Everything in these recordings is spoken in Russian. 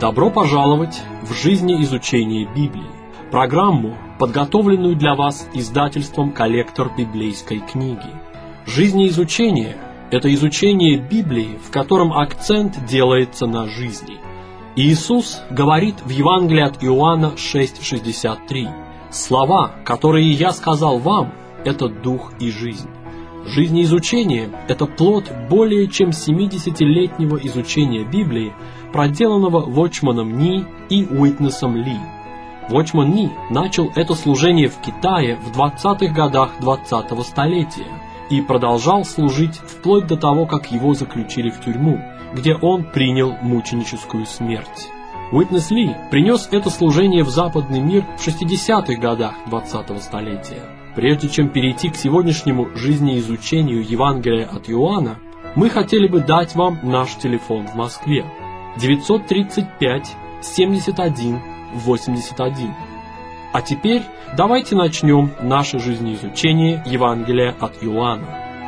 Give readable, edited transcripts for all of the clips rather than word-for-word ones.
Добро пожаловать в жизнеизучение Библии, программу, подготовленную для вас издательством «Коллектор библейской книги». Жизнеизучение – это изучение Библии, в котором акцент делается на жизни. Иисус говорит в Евангелии от Иоанна 6:63: «Слова, которые я сказал вам, это дух и жизнь». Жизнеизучение – это плод более чем 70-летнего изучения Библии, проделанного Watchman Nee и Уитнесом Ли. Watchman Nee начал это служение в Китае в 20-х годах 20-го столетия и продолжал служить вплоть до того, как его заключили в тюрьму, где он принял мученическую смерть. Уитнес Ли принес это служение в западный мир в 60-х годах 20-го столетия. Прежде чем перейти к сегодняшнему жизнеизучению Евангелия от Иоанна, мы хотели бы дать вам наш телефон в Москве: 935 71 81. А теперь давайте начнем наше жизнеизучение Евангелия от Иоанна.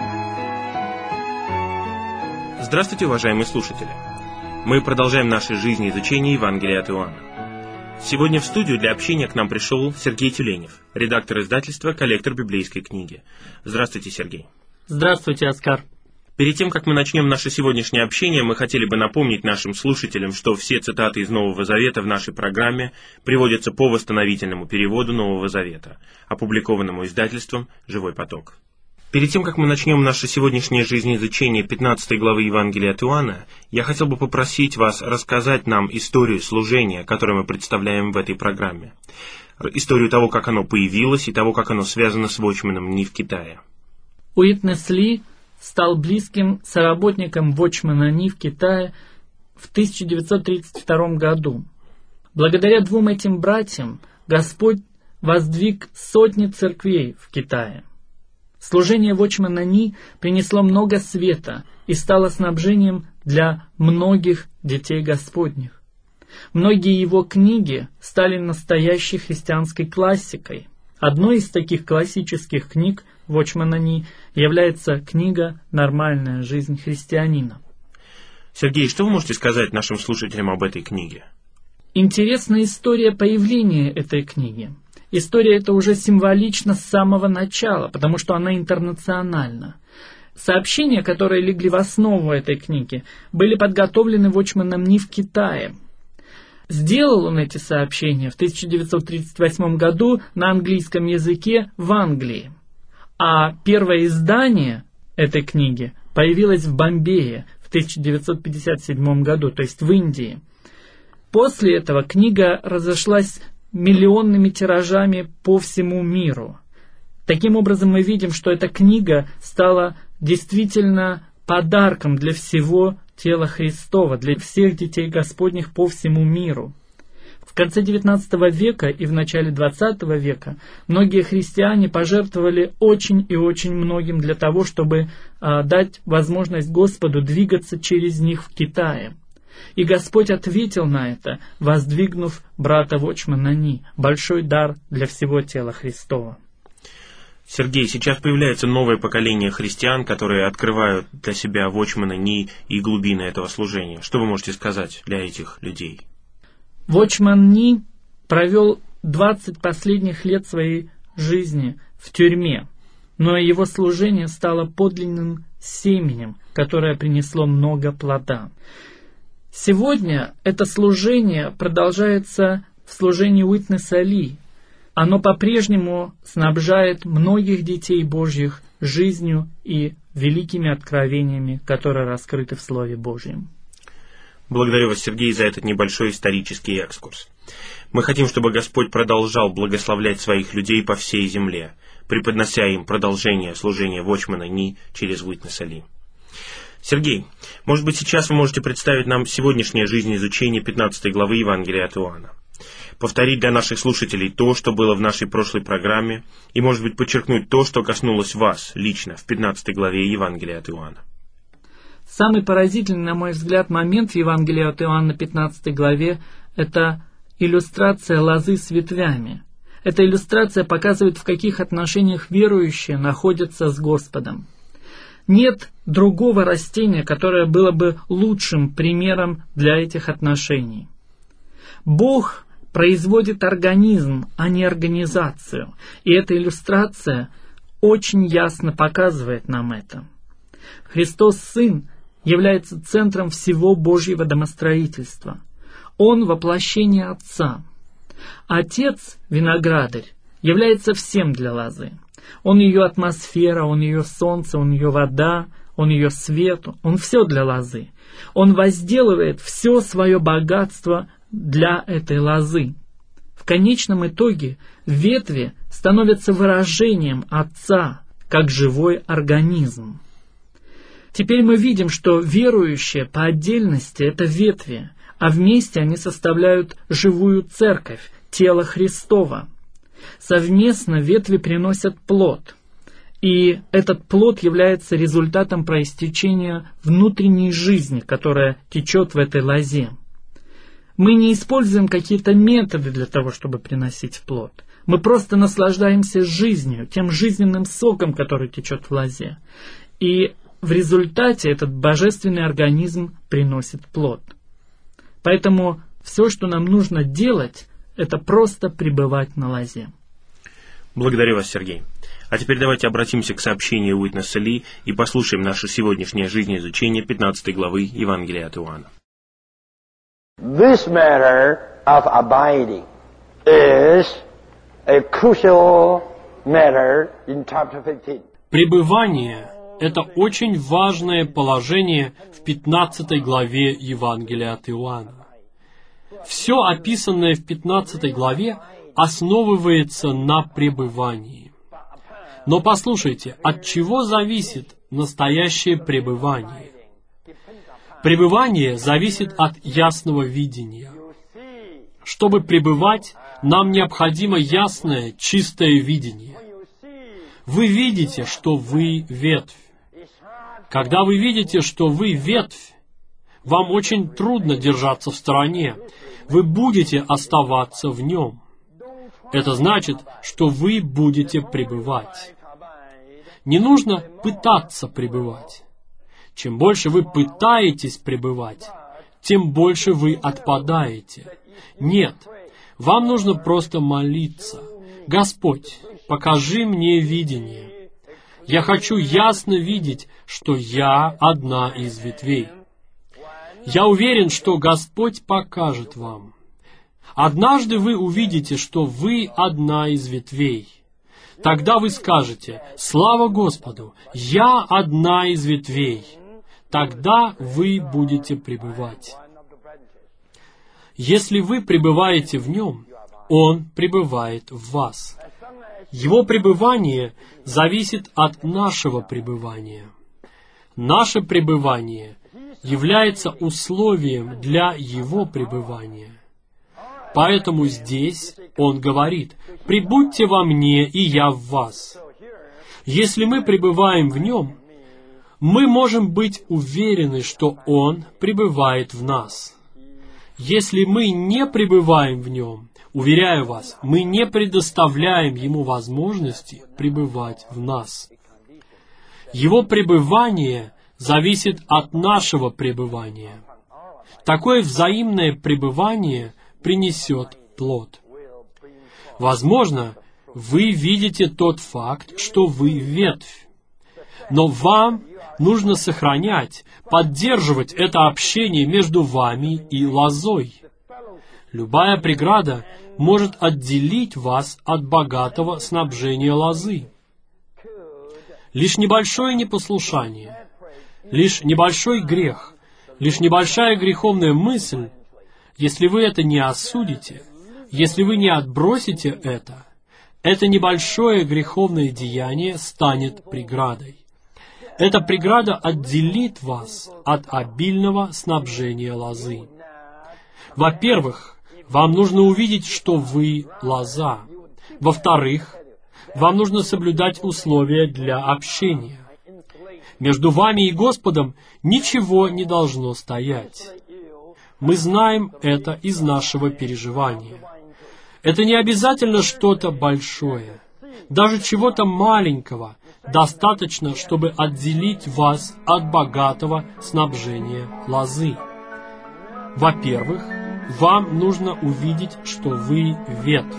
Здравствуйте, уважаемые слушатели! Мы продолжаем наше жизнеизучение Евангелия от Иоанна. Сегодня в студию для общения к нам пришел Сергей Тюленев, редактор издательства «Коллектор библейской книги». Здравствуйте, Сергей. Здравствуйте, Оскар. Перед тем, как мы начнем наше сегодняшнее общение, мы хотели бы напомнить нашим слушателям, что все цитаты из Нового Завета в нашей программе приводятся по восстановительному переводу Нового Завета, опубликованному издательством «Живой поток». Перед тем, как мы начнем наше сегодняшнее жизнеизучение 15 главы Евангелия от Иоанна, я хотел бы попросить вас рассказать нам историю служения, которое мы представляем в этой программе. Историю того, как оно появилось, и того, как оно связано с Watchman Nee в Китае. Уитнес Ли стал близким соработником Watchman Nee в Китае в 1932 году. Благодаря двум этим братьям Господь воздвиг сотни церквей в Китае. Служение Watchman Nee принесло много света и стало снабжением для многих детей Господних. Многие его книги стали настоящей христианской классикой. Одной из таких классических книг Watchman Nee является книга «Нормальная жизнь христианина». Сергей, что вы можете сказать нашим слушателям об этой книге? Интересная история появления этой книги. История эта уже символична с самого начала, потому что она интернациональна. Сообщения, которые легли в основу этой книги, были подготовлены Watchman Nee в Китае. Сделал он эти сообщения в 1938 году на английском языке в Англии. А первое издание этой книги появилось в Бомбее в 1957 году, то есть в Индии. После этого книга разошлась миллионными тиражами по всему миру. Таким образом, мы видим, что эта книга стала действительно подарком для всего тела Христова, для всех детей Господних по всему миру. В конце XIX века и в начале XX века многие христиане пожертвовали очень и очень многим для того, чтобы дать возможность Господу двигаться через них в Китае. И Господь ответил на это, воздвигнув брата Watchman Nee, большой дар для всего тела Христова. Сергей, сейчас появляется новое поколение христиан, которые открывают для себя Watchman Nee и глубины этого служения. Что вы можете сказать для этих людей? Watchman Nee провел 20 последних лет своей жизни в тюрьме, но его служение стало подлинным семенем, которое принесло много плода. Сегодня это служение продолжается в служении Уитнеса Ли. Оно по-прежнему снабжает многих детей Божьих жизнью и великими откровениями, которые раскрыты в Слове Божьем. Благодарю вас, Сергей, за этот небольшой исторический экскурс. Мы хотим, чтобы Господь продолжал благословлять своих людей по всей земле, преподнося им продолжение служения Watchman Nee через Уитнеса Ли. Сергей, может быть, сейчас вы можете представить нам сегодняшнее жизнеизучение 15 главы Евангелия от Иоанна. Повторить для наших слушателей то, что было в нашей прошлой программе, и, может быть, подчеркнуть то, что коснулось вас лично в 15 главе Евангелия от Иоанна. Самый поразительный, на мой взгляд, момент в Евангелии от Иоанна 15 главе – это иллюстрация лозы с ветвями. Эта иллюстрация показывает, в каких отношениях верующие находятся с Господом. Нет другого растения, которое было бы лучшим примером для этих отношений. Бог производит организм, а не организацию. И эта иллюстрация очень ясно показывает нам это. Христос Сын является центром всего Божьего домостроительства. Он воплощение Отца. Отец, виноградарь, является всем для лозы. Он ее атмосфера, он ее солнце, он ее вода, он ее свет, он все для лозы. Он возделывает все свое богатство для этой лозы. В конечном итоге ветви становятся выражением Отца, как живой организм. Теперь мы видим, что верующие по отдельности – это ветви, а вместе они составляют живую церковь, тело Христова. Совместно ветви приносят плод, и этот плод является результатом проистечения внутренней жизни, которая течет в этой лозе. Мы не используем какие-то методы для того, чтобы приносить плод. Мы просто наслаждаемся жизнью, тем жизненным соком, который течет в лозе. И в результате этот божественный организм приносит плод. Поэтому все, что нам нужно делать, это просто пребывать на лозе. Благодарю вас, Сергей. А теперь давайте обратимся к сообщению Уитнеса Ли и послушаем наше сегодняшнее жизнеизучение 15 главы Евангелия от Иоанна. This matter of abiding is a crucial matter in chapter 15. Пребывание – это очень важное положение в 15 главе Евангелия от Иоанна. Все описанное в 15 главе основывается на пребывании. Но послушайте, от чего зависит настоящее пребывание? Пребывание зависит от ясного видения. Чтобы пребывать, нам необходимо ясное, чистое видение. Вы видите, что вы ветвь. Когда вы видите, что вы ветвь, вам очень трудно держаться в стороне. Вы будете оставаться в нем. Это значит, что вы будете пребывать. Не нужно пытаться пребывать. Чем больше вы пытаетесь пребывать, тем больше вы отпадаете. Нет, вам нужно просто молиться. Господь, покажи мне видение. Я хочу ясно видеть, что я одна из ветвей. Я уверен, что Господь покажет вам. Однажды вы увидите, что вы одна из ветвей. Тогда вы скажете: «Слава Господу! Я одна из ветвей». Тогда вы будете пребывать. Если вы пребываете в Нем, Он пребывает в вас. Его пребывание зависит от нашего пребывания. Наше пребывание является условием для Его пребывания. Поэтому здесь Он говорит: «Пребудьте во мне, и я в вас». Если мы пребываем в Нем, мы можем быть уверены, что Он пребывает в нас. Если мы не пребываем в Нем, уверяю вас, мы не предоставляем Ему возможности пребывать в нас. Его пребывание зависит от нашего пребывания. Такое взаимное пребывание принесет плод. Возможно, вы видите тот факт, что вы ветвь, но вам нужно сохранять, поддерживать это общение между вами и лозой. Любая преграда может отделить вас от богатого снабжения лозы. Лишь небольшое непослушание, лишь небольшой грех, лишь небольшая греховная мысль, если вы это не осудите, если вы не отбросите это небольшое греховное деяние станет преградой. Эта преграда отделит вас от обильного снабжения лозы. Во-первых, вам нужно увидеть, что вы лоза. Во-вторых, вам нужно соблюдать условия для общения. Между вами и Господом ничего не должно стоять. Мы знаем это из нашего переживания. Это не обязательно что-то большое. Даже чего-то маленького достаточно, чтобы отделить вас от богатого снабжения лозы. Во-первых, вам нужно увидеть, что вы ветвь.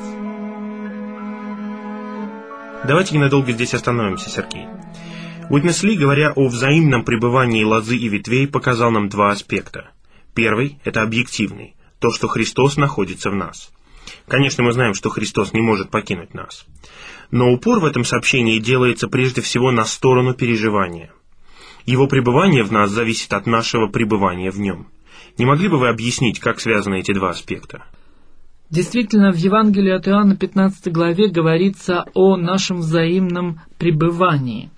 Давайте ненадолго здесь остановимся, Сергей. Уитнес Ли, говоря о взаимном пребывании лозы и ветвей, показал нам два аспекта. Первый – это объективный, то, что Христос находится в нас. Конечно, мы знаем, что Христос не может покинуть нас. Но упор в этом сообщении делается прежде всего на сторону переживания. Его пребывание в нас зависит от нашего пребывания в Нем. Не могли бы вы объяснить, как связаны эти два аспекта? Действительно, в Евангелии от Иоанна 15 главе говорится о нашем взаимном пребывании.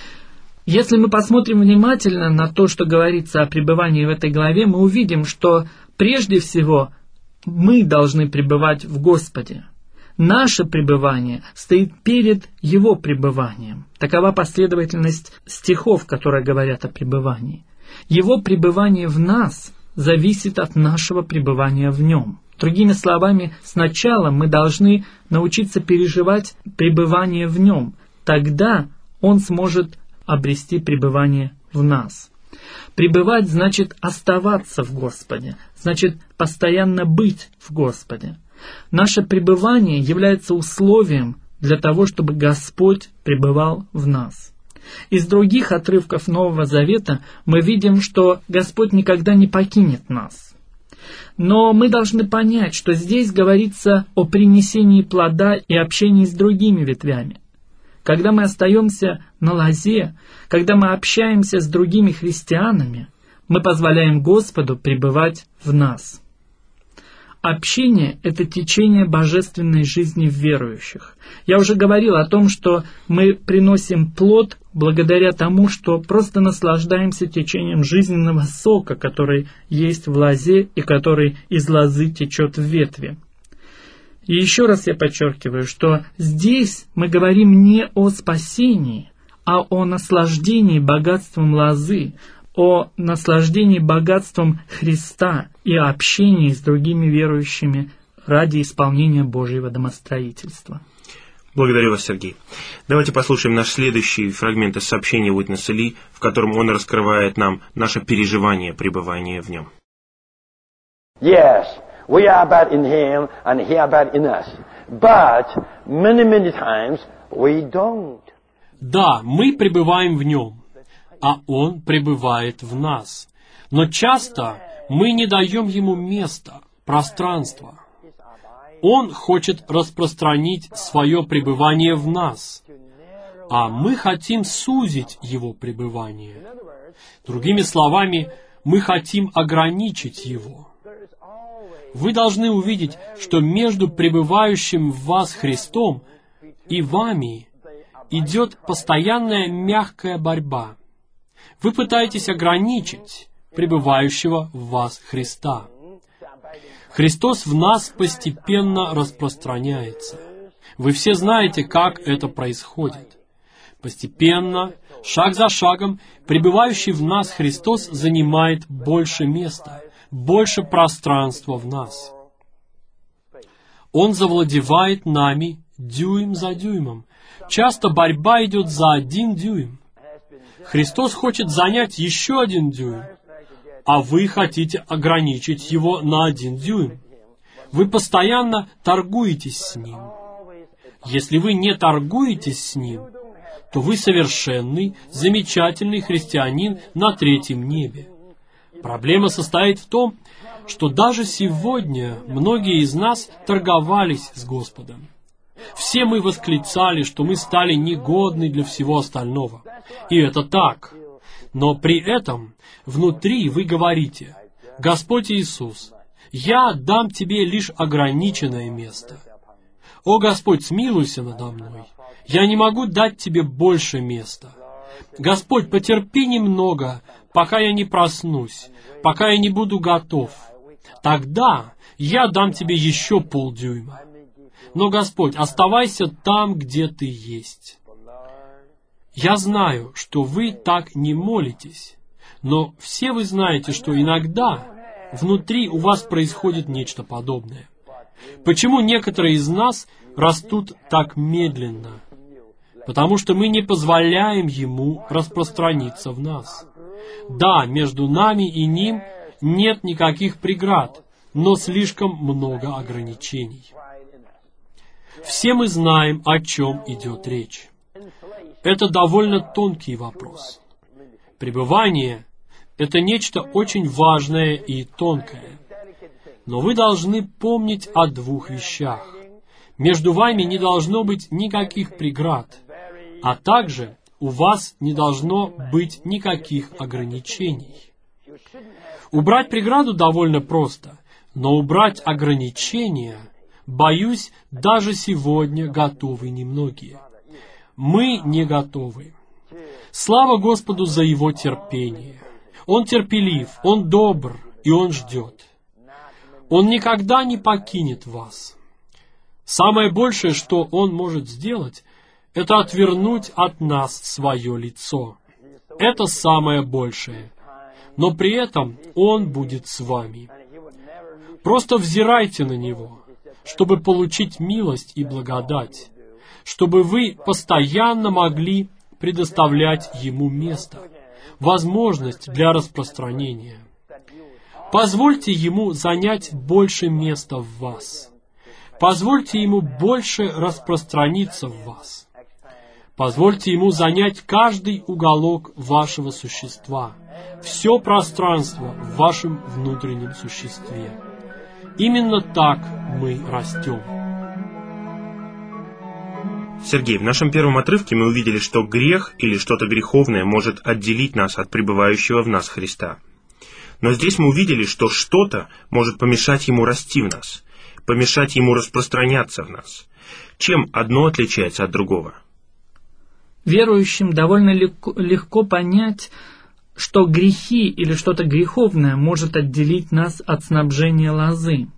Если мы посмотрим внимательно на то, что говорится о пребывании в этой главе, мы увидим, что прежде всего мы должны пребывать в Господе. Наше пребывание стоит перед Его пребыванием. Такова последовательность стихов, которые говорят о пребывании. Его пребывание в нас зависит от нашего пребывания в Нем. Другими словами, сначала мы должны научиться переживать пребывание в Нем. Тогда Он сможет обрести пребывание в нас. Пребывать значит оставаться в Господе, значит постоянно быть в Господе. Наше пребывание является условием для того, чтобы Господь пребывал в нас. Из других отрывков Нового Завета мы видим, что Господь никогда не покинет нас. Но мы должны понять, что здесь говорится о принесении плода и общении с другими ветвями. Когда мы остаемся на лозе, когда мы общаемся с другими христианами, мы позволяем Господу пребывать в нас. Общение – это течение божественной жизни в верующих. Я уже говорил о том, что мы приносим плод благодаря тому, что просто наслаждаемся течением жизненного сока, который есть в лозе и который из лозы течет в ветви. И еще раз я подчеркиваю, что здесь мы говорим не о спасении, а о наслаждении богатством лозы, о наслаждении богатством Христа и о общении с другими верующими ради исполнения Божьего домостроительства. Благодарю вас, Сергей. Давайте послушаем наш следующий фрагмент из сообщения Уитнеса Ли, в котором он раскрывает нам наше переживание пребывания в Нем. Yes, we abide in Him and He abides in us. But many times we don't. Да, мы пребываем в Нем, а Он пребывает в нас. Но часто мы не даем Ему места, пространства. Он хочет распространить свое пребывание в нас, а мы хотим сузить Его пребывание. Другими словами, мы хотим ограничить Его. Вы должны увидеть, что между пребывающим в вас Христом и вами идет постоянная мягкая борьба. Вы пытаетесь ограничить пребывающего в вас Христа. Христос в нас постепенно распространяется. Вы все знаете, как это происходит. Постепенно, шаг за шагом, пребывающий в нас Христос занимает больше места, больше пространства в нас. Он завладевает нами дюйм за дюймом. Часто борьба идет за 1 дюйм. Христос хочет занять еще 1 дюйм, а вы хотите ограничить его на 1 дюйм. Вы постоянно торгуетесь с Ним. Если вы не торгуетесь с Ним, то вы совершенный, замечательный христианин на 3-м небе. Проблема состоит в том, что даже сегодня многие из нас торговались с Господом. Все мы восклицали, что мы стали негодны для всего остального. И это так. Но при этом внутри вы говорите: «Господь Иисус, я дам Тебе лишь ограниченное место. О Господь, смилуйся надо мной. Я не могу дать Тебе больше места. Господь, потерпи немного, пока я не проснусь, пока я не буду готов. Тогда я дам Тебе еще полдюйма. Но, Господь, оставайся там, где Ты есть». Я знаю, что вы так не молитесь, но все вы знаете, что иногда внутри у вас происходит нечто подобное. Почему некоторые из нас растут так медленно? Потому что мы не позволяем Ему распространиться в нас. Да, между нами и Ним нет никаких преград, но слишком много ограничений. Все мы знаем, о чем идет речь. Это довольно тонкий вопрос. Пребывание – это нечто очень важное и тонкое. Но вы должны помнить о двух вещах. Между вами не должно быть никаких преград, а также у вас не должно быть никаких ограничений. Убрать преграду довольно просто, но убрать ограничения, боюсь, даже сегодня готовы немногие. Мы не готовы. Слава Господу за Его терпение. Он терпелив, Он добр, и Он ждет. Он никогда не покинет вас. Самое большее, что Он может сделать, это отвернуть от нас свое лицо. Это самое большее. Но при этом Он будет с вами. Просто взирайте на Него, чтобы получить милость и благодать, чтобы вы постоянно могли предоставлять Ему место, возможность для распространения. Позвольте Ему занять больше места в вас. Позвольте Ему больше распространиться в вас. Позвольте Ему занять каждый уголок вашего существа, все пространство в вашем внутреннем существе. Именно так мы растем. Сергей, в нашем первом отрывке мы увидели, что грех или что-то греховное может отделить нас от пребывающего в нас Христа. Но здесь мы увидели, что что-то может помешать Ему расти в нас, помешать Ему распространяться в нас. Чем одно отличается от другого? Верующим довольно легко понять, что грехи или что-то греховное может отделить нас от снабжения лозы.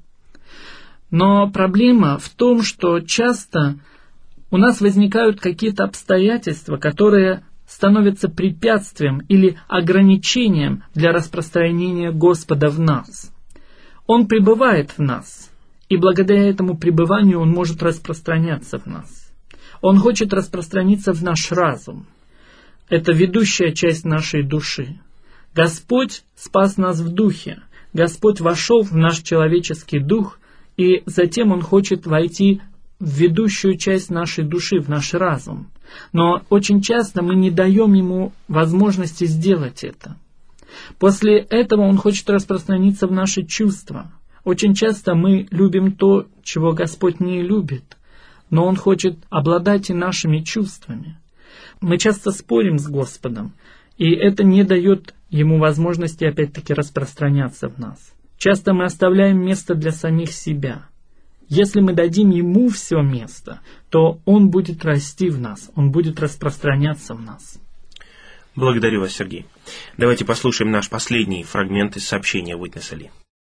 Но проблема в том, что часто у нас возникают какие-то обстоятельства, которые становятся препятствием или ограничением для распространения Господа в нас. Он пребывает в нас, и благодаря этому пребыванию Он может распространяться в нас. Он хочет распространиться в наш разум. Это ведущая часть нашей души. Господь спас нас в духе. Господь вошел в наш человеческий дух, и затем Он хочет войти в ведущую часть нашей души, в наш разум. Но очень часто мы не даем Ему возможности сделать это. После этого Он хочет распространиться в наши чувства. Очень часто мы любим то, чего Господь не любит, но Он хочет обладать и нашими чувствами. Мы часто спорим с Господом, и это не дает Ему возможности опять-таки распространяться в нас. Часто мы оставляем место для самих себя. Если мы дадим Ему все место, то Он будет расти в нас, Он будет распространяться в нас. Благодарю вас, Сергей. Давайте послушаем наш последний фрагмент из сообщения Уитнеса Ли.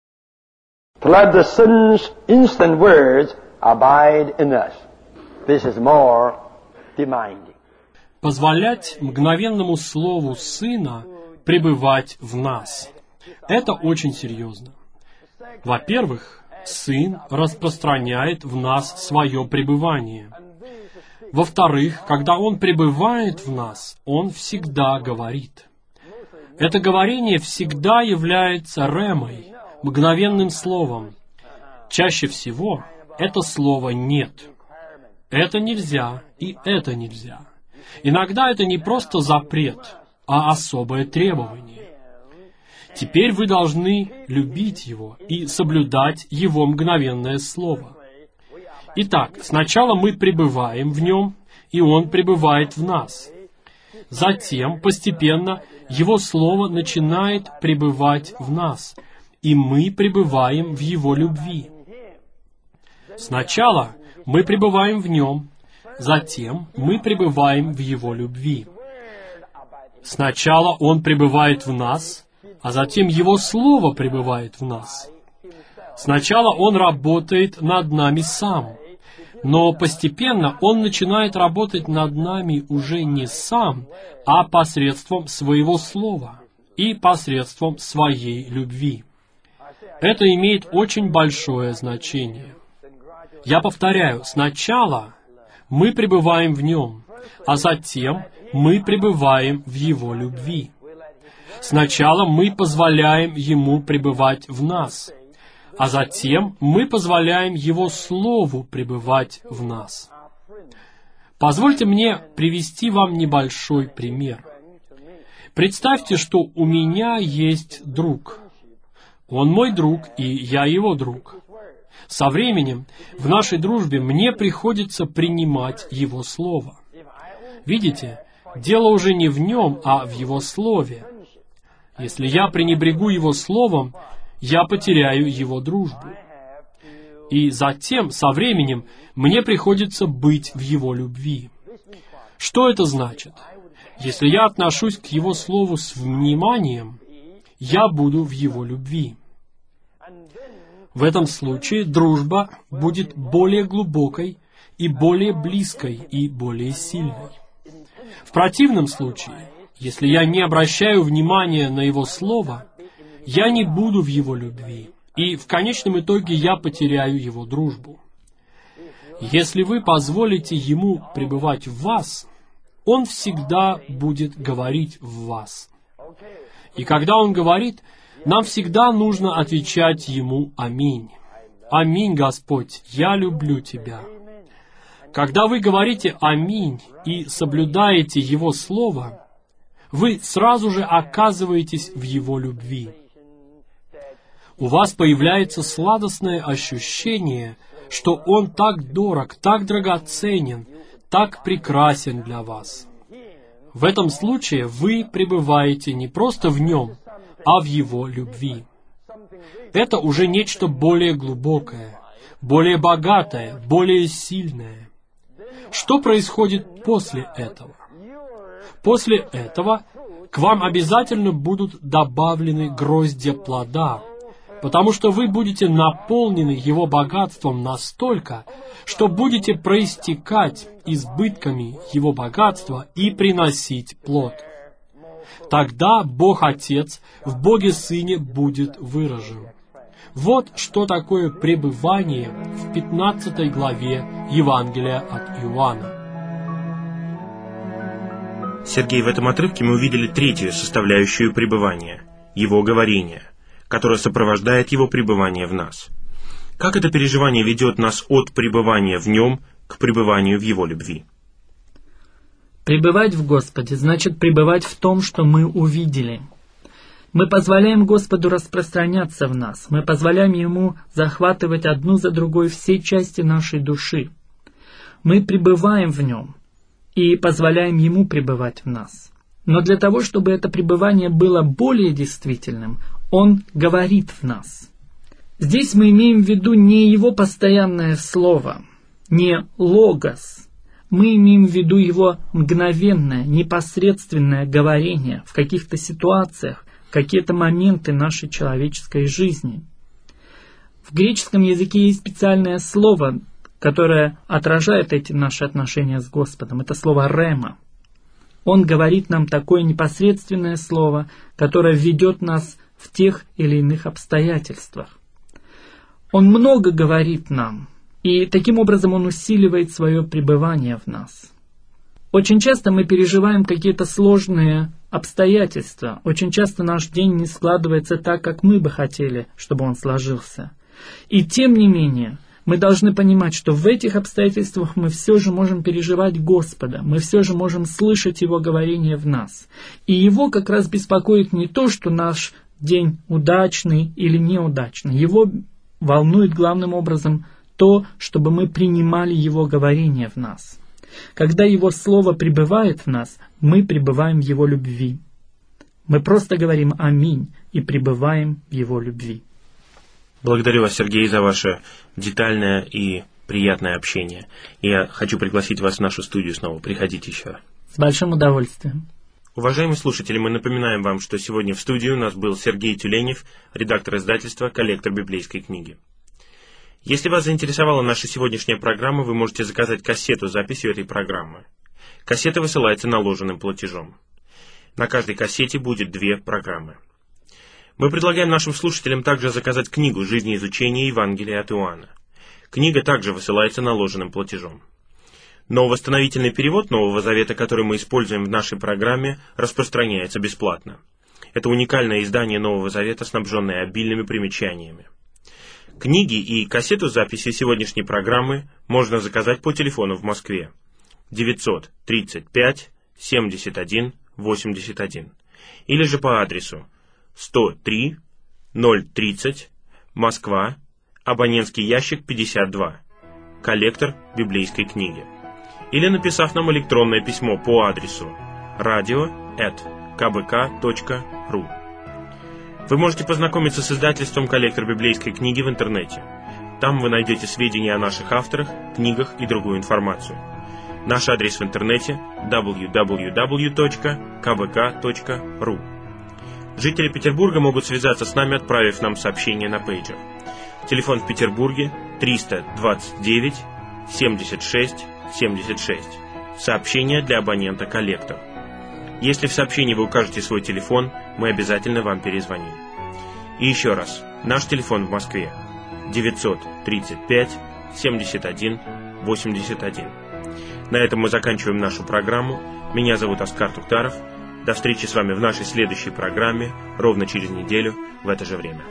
To let the Son's instant words abide in us. This is more demanding. Позволять мгновенному слову Сына пребывать в нас. Это очень серьезно. Во-первых, Сын распространяет в нас свое пребывание. Во-вторых, когда Он пребывает в нас, Он всегда говорит. Это говорение всегда является ремой, мгновенным словом. Чаще всего это слово «нет». Это нельзя и это нельзя. Иногда это не просто запрет, а особое требование. Теперь вы должны любить Его и соблюдать Его мгновенное слово. Итак, сначала мы пребываем в Нем, и Он пребывает в нас. Затем, постепенно, Его Слово начинает пребывать в нас, и мы пребываем в Его любви. Сначала мы пребываем в Нем, затем мы пребываем в Его любви. Сначала Он пребывает в нас, а затем Его Слово пребывает в нас. Сначала Он работает над нами сам, но постепенно Он начинает работать над нами уже не сам, а посредством Своего Слова и посредством Своей любви. Это имеет очень большое значение. Я повторяю, сначала мы пребываем в Нем, а затем мы пребываем в Его любви. Сначала мы позволяем Ему пребывать в нас, а затем мы позволяем Его Слову пребывать в нас. Позвольте мне привести вам небольшой пример. Представьте, что у меня есть друг. Он мой друг, и я его друг. Со временем в нашей дружбе мне приходится принимать Его Слово. Видите, дело уже не в нем, а в Его Слове. Если я пренебрегу Его Словом, я потеряю Его дружбу. И затем, со временем, мне приходится быть в Его любви. Что это значит? Если я отношусь к Его Слову с вниманием, я буду в Его любви. В этом случае дружба будет более глубокой и более близкой и более сильной. В противном случае, если я не обращаю внимания на Его Слово, я не буду в Его любви, и в конечном итоге я потеряю Его дружбу. Если вы позволите Ему пребывать в вас, Он всегда будет говорить в вас. И когда Он говорит, нам всегда нужно отвечать Ему «Аминь». «Аминь, Господь, я люблю Тебя». Когда вы говорите «Аминь» и соблюдаете Его Слово, вы сразу же оказываетесь в Его любви. У вас появляется сладостное ощущение, что Он так дорог, так драгоценен, так прекрасен для вас. В этом случае вы пребываете не просто в Нем, а в Его любви. Это уже нечто более глубокое, более богатое, более сильное. Что происходит после этого? После этого к вам обязательно будут добавлены гроздья плода, потому что вы будете наполнены Его богатством настолько, что будете проистекать избытками Его богатства и приносить плод. Тогда Бог Отец в Боге Сыне будет выражен. Вот что такое пребывание в 15 главе Евангелия от Иоанна. Сергей, в этом отрывке мы увидели третью составляющую пребывания – Его говорение, которое сопровождает Его пребывание в нас. Как это переживание ведет нас от пребывания в Нем к пребыванию в Его любви? Пребывать в Господе значит пребывать в том, что мы увидели. Мы позволяем Господу распространяться в нас. Мы позволяем Ему захватывать одну за другой все части нашей души. Мы пребываем в Нем и позволяем Ему пребывать в нас. Но для того, чтобы это пребывание было более действительным, Он говорит в нас. Здесь мы имеем в виду не Его постоянное слово, не логос. Мы имеем в виду Его мгновенное, непосредственное говорение в каких-то ситуациях, в какие-то моменты нашей человеческой жизни. В греческом языке есть специальное слово, которое отражает эти наши отношения с Господом. Это слово «рема». Он говорит нам такое непосредственное слово, которое ведет нас в тех или иных обстоятельствах. Он много говорит нам, и таким образом Он усиливает свое пребывание в нас. Очень часто мы переживаем какие-то сложные обстоятельства. Очень часто наш день не складывается так, как мы бы хотели, чтобы он сложился. И тем не менее, мы должны понимать, что в этих обстоятельствах мы все же можем переживать Господа, мы все же можем слышать Его говорение в нас. И Его как раз беспокоит не то, что наш день удачный или неудачный. Его волнует главным образом то, чтобы мы принимали Его говорение в нас. Когда Его Слово пребывает в нас, мы пребываем в Его любви. Мы просто говорим «Аминь» и пребываем в Его любви. Благодарю вас, Сергей, за ваше детальное и приятное общение. Я хочу пригласить вас в нашу студию снова. Приходите еще. С большим удовольствием. Уважаемые слушатели, мы напоминаем вам, что сегодня в студии у нас был Сергей Тюленев, редактор издательства «Коллектор библейской книги». Если вас заинтересовала наша сегодняшняя программа, вы можете заказать кассету с записью этой программы. Кассета высылается наложенным платежом. На каждой кассете будет 2 программы. Мы предлагаем нашим слушателям также заказать книгу «Жизнеизучение Евангелия от Иоанна». Книга также высылается наложенным платежом. Но восстановительный перевод Нового Завета, который мы используем в нашей программе, распространяется бесплатно. Это уникальное издание Нового Завета, снабженное обильными примечаниями. Книги и кассету с записью сегодняшней программы можно заказать по телефону в Москве 935 71 81 или же по адресу 103 030 Москва, абонентский ящик 52, коллектор библейской книги. Или написав нам электронное письмо по адресу radio@kbk.ru. Вы можете познакомиться с издательством «Коллектор библейской книги» в интернете. Там вы найдете сведения о наших авторах, книгах и другую информацию. Наш адрес в интернете www.kbk.ru. Жители Петербурга могут связаться с нами, отправив нам сообщение на пейджер. Телефон в Петербурге 329 76 76. Сообщение для абонента «Коллектор». Если в сообщении вы укажете свой телефон, мы обязательно вам перезвоним. И еще раз, наш телефон в Москве 935 71 81. На этом мы заканчиваем нашу программу. Меня зовут Оскар Тухтаров. До встречи с вами в нашей следующей программе ровно через неделю в это же время.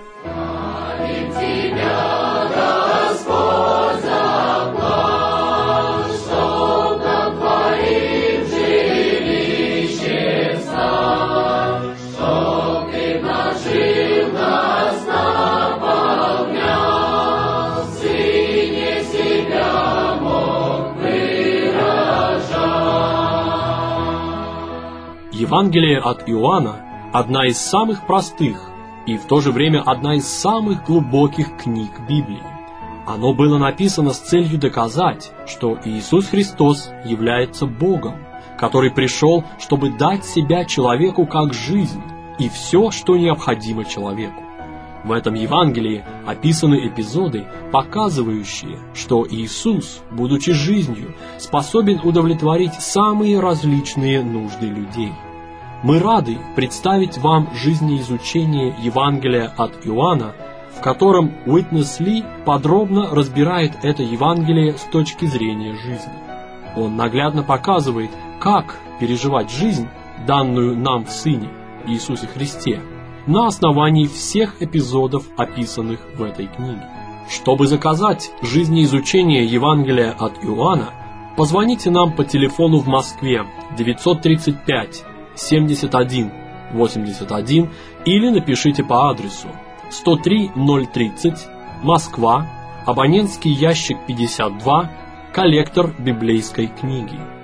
Евангелие от Иоанна – одна из самых простых и в то же время одна из самых глубоких книг Библии. Оно было написано с целью доказать, что Иисус Христос является Богом, который пришел, чтобы дать себя человеку как жизнь и все, что необходимо человеку. В этом Евангелии описаны эпизоды, показывающие, что Иисус, будучи жизнью, способен удовлетворить самые различные нужды людей. Мы рады представить вам жизнеизучение Евангелия от Иоанна, в котором Уитнес Ли подробно разбирает это Евангелие с точки зрения жизни. Он наглядно показывает, как переживать жизнь, данную нам в Сыне, Иисусе Христе, на основании всех эпизодов, описанных в этой книге. Чтобы заказать жизнеизучение Евангелия от Иоанна, позвоните нам по телефону в Москве 935 71 81 или напишите по адресу 103 030 Москва, абонентский ящик 52, коллектор библейской книги.